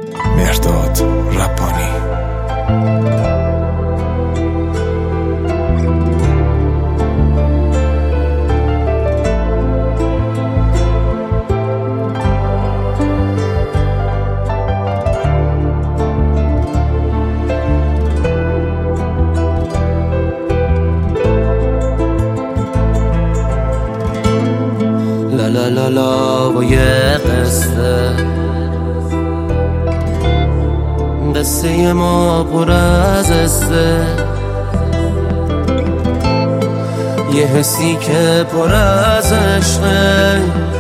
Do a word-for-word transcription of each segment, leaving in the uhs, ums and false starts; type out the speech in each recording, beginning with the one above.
مهرداد ربانی. لا لا لا لا و یه قصه قصه ما پر از قصه، یه حسی که پر از عشقه،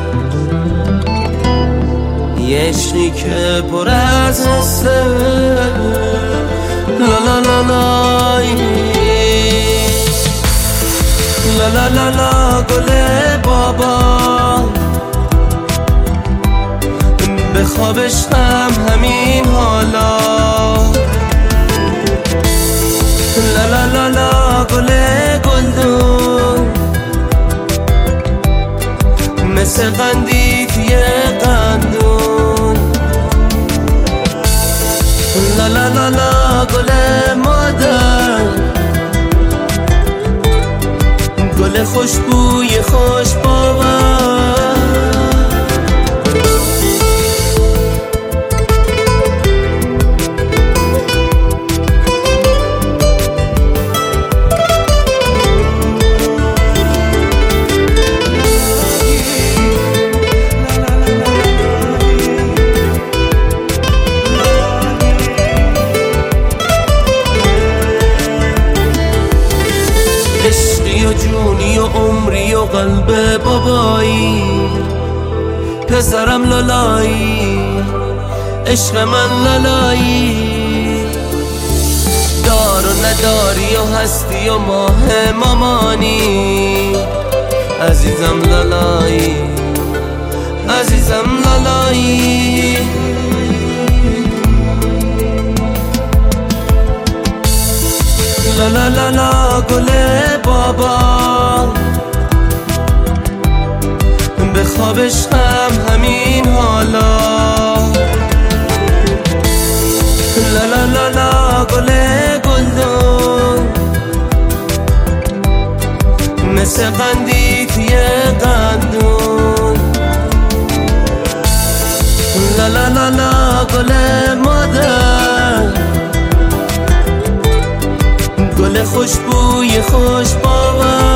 یه عشقی که پر از قصه. لا لا لا لا لا لا لا لا گل بابا، به خوابش هم همین حالا. لا لا لا لا گل گلدون، مثل قندی توی قندون. لا لا لا لا گل مادر، گل خوشبوی خوش باور. عشقی و جونی و عمری و قلب بابایی، پسرم لالایی، عشق من لالایی. دار و نداری و هستی و ماه مامانی، عزیزم لالایی، عزیزم لالایی. لا لا لا لا گل بابا، به خوابش هم همین حالا. لا لا لا لا گل گلدون، مثل قندی توی قندون. لا لا لا لا گل مادر، گل خوشبوی خوش باور.